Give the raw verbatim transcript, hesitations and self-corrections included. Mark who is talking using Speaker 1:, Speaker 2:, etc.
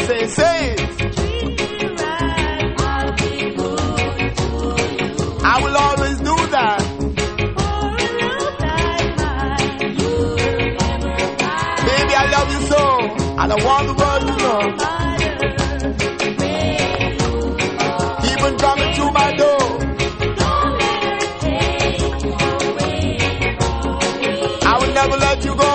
Speaker 1: say, say it. I will always do that. Baby, I love you so, and I want the world to know. Even coming through my door, I will never let you go.